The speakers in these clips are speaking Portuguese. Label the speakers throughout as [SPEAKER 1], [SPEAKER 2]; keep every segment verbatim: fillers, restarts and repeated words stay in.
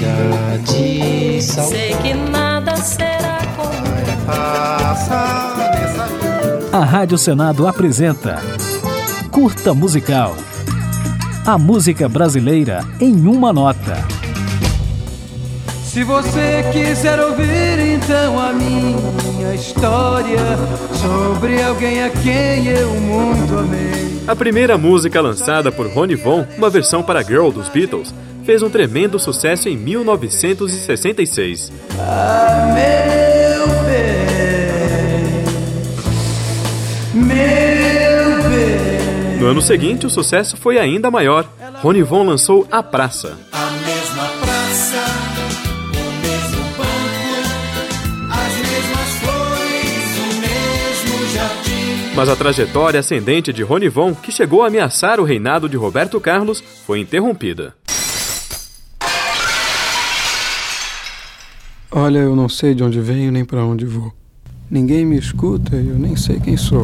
[SPEAKER 1] de sal.
[SPEAKER 2] Sei que nada será como
[SPEAKER 3] a Rádio Senado apresenta Curta Musical. A música brasileira em uma nota.
[SPEAKER 4] Se você quiser ouvir então a minha história sobre alguém a quem eu muito amei.
[SPEAKER 5] A primeira música lançada por Ronnie Von, uma versão para Girl dos Beatles, fez um tremendo sucesso em mil novecentos e sessenta e seis.
[SPEAKER 4] Ah, meu bem, meu bem.
[SPEAKER 5] No ano seguinte, o sucesso foi ainda maior. Ronnie Von lançou A Praça.
[SPEAKER 6] A mesma praça, o mesmo banco, as mesmas flores, o mesmo jardim.
[SPEAKER 5] Mas a trajetória ascendente de Ronnie Von, que chegou a ameaçar o reinado de Roberto Carlos, foi interrompida.
[SPEAKER 7] Olha, eu não sei de onde venho nem para onde vou. Ninguém me escuta e eu nem sei quem sou.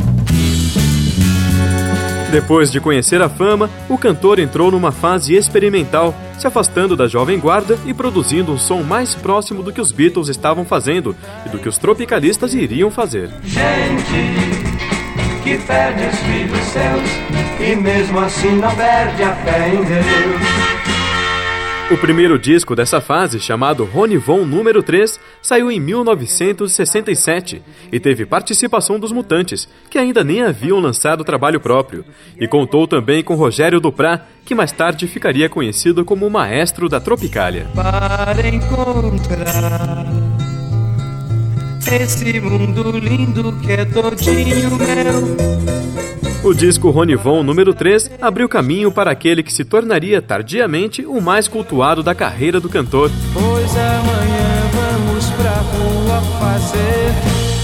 [SPEAKER 5] Depois de conhecer a fama, o cantor entrou numa fase experimental, se afastando da jovem guarda e produzindo um som mais próximo do que os Beatles estavam fazendo e do que os tropicalistas iriam fazer.
[SPEAKER 4] Gente que perde os filhos seus e mesmo assim não perde a fé em Deus.
[SPEAKER 5] O primeiro disco dessa fase, chamado Ronnie Von número três, saiu em mil novecentos e sessenta e sete e teve participação dos Mutantes, que ainda nem haviam lançado trabalho próprio, e contou também com Rogério Duprat, que mais tarde ficaria conhecido como o maestro da Tropicália.
[SPEAKER 4] Para encontrar esse mundo lindo que é todinho meu.
[SPEAKER 5] O disco Ronnie Von número três abriu caminho para aquele que se tornaria tardiamente o mais cultuado da carreira do cantor.
[SPEAKER 4] Pois amanhã vamos pra rua fazer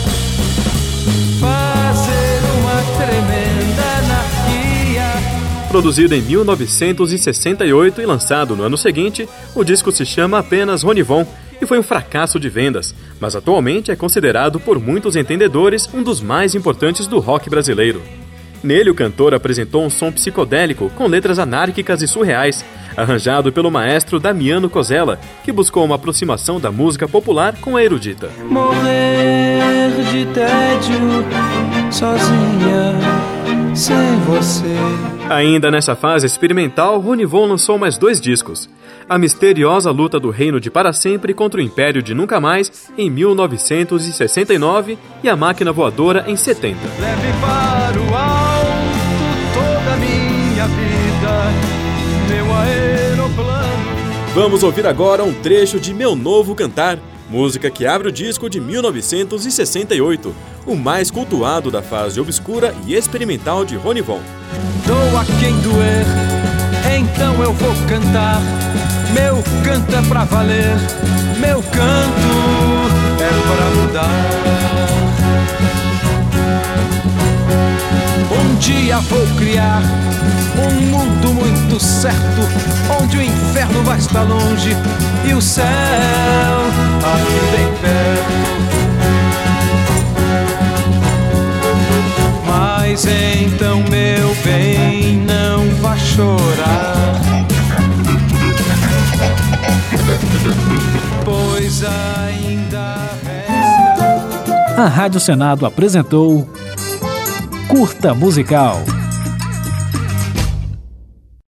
[SPEAKER 4] Fazer uma tremenda anarquia.
[SPEAKER 5] Produzido em mil novecentos e sessenta e oito e lançado no ano seguinte, o disco se chama apenas Ronnie Von e foi um fracasso de vendas, mas atualmente é considerado por muitos entendedores um dos mais importantes do rock brasileiro. Nele, o cantor apresentou um som psicodélico com letras anárquicas e surreais, arranjado pelo maestro Damiano Cosella, que buscou uma aproximação da música popular com a erudita.
[SPEAKER 4] Morrer de tédio, sozinha, sem você.
[SPEAKER 5] Ainda nessa fase experimental, Ronnie Von lançou mais dois discos. A misteriosa luta do reino de Para Sempre contra o Império de Nunca Mais, em mil novecentos e sessenta e nove, e A Máquina Voadora, em setenta.
[SPEAKER 4] Leve para o alto toda a minha vida, meu aeroplano.
[SPEAKER 5] Vamos ouvir agora um trecho de Meu Novo Cantar, música que abre o disco de mil novecentos e sessenta e oito, o mais cultuado da fase obscura e experimental de Ronnie Von.
[SPEAKER 4] Doa quem doer, então eu vou cantar. Meu canto é pra valer, meu canto é pra mudar. Um dia vou criar um mundo muito certo, onde o inferno vai estar longe e o céu aqui bem perto. Mas então, meu bem, não vá chorar, pois ainda resta.
[SPEAKER 3] A Rádio Senado apresentou Curta Musical.